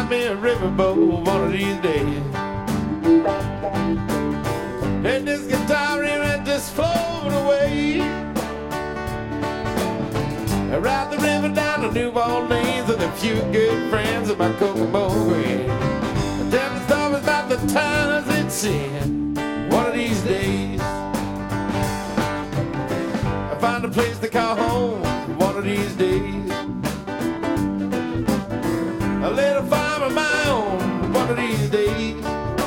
find me a riverboat one of these days. Let this guitar in and just float away. I ride the river down to New Orleans with a few good friends of my Kokomo Green. I tell the stories about the times at sea one of these days. I find a place to call home one of these days. A little farm of my own one of these days.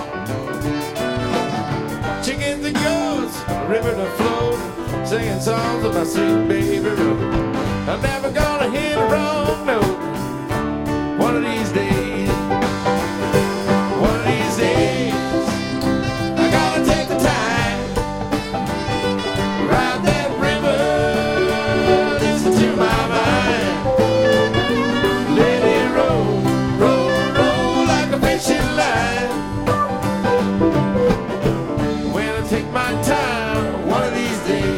Chickens and goats, a river to float, singing songs of my sweet baby road. I'm never gonna hit a wrong note one of these days. One of these days I gotta take the time, ride that river, listen to my mind. Let it roll, roll, roll like a fishing line. When I take my time one of these days.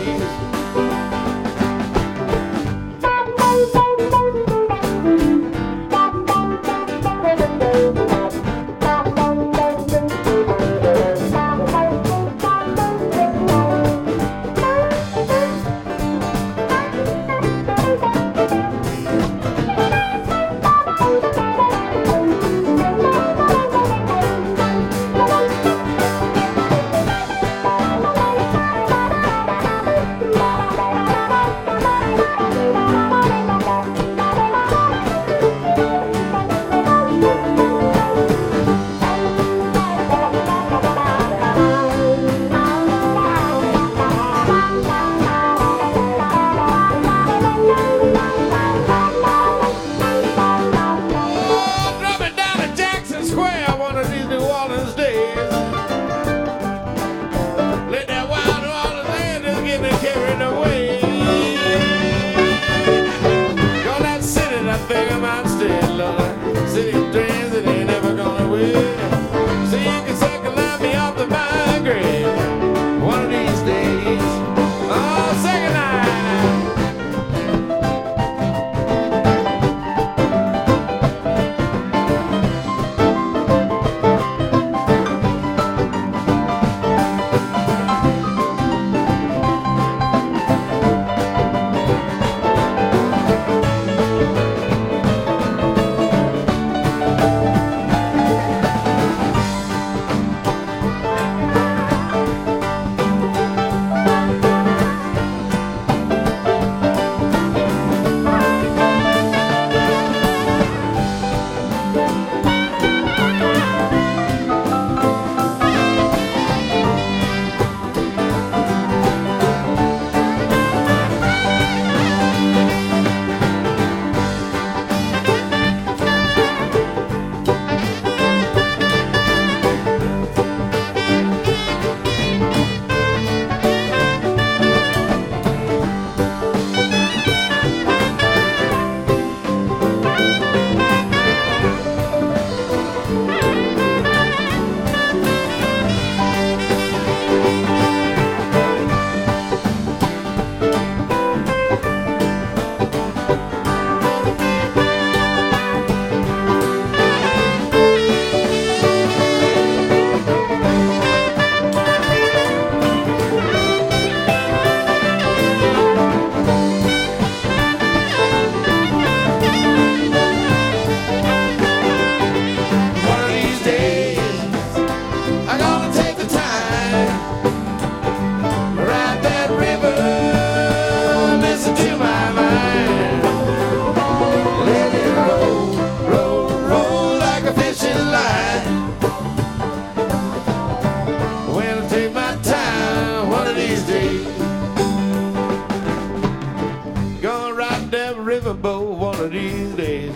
Riverboat one of these days.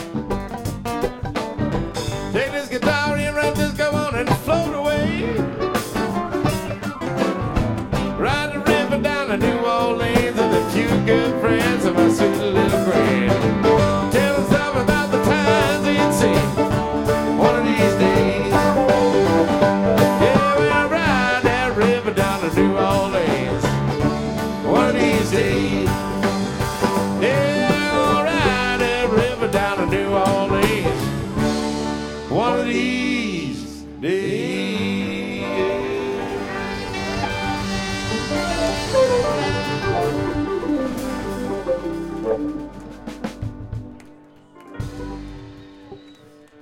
Take this guitar and run this go on and float away. Ride the river down to New Orleans with a few good friends of my sweet little friend. Tell us something about the times we'd see one of these days. Yeah, we'll ride that river down to New Orleans one of these days. Yeah, I'll ride that river down to New Orleans these days.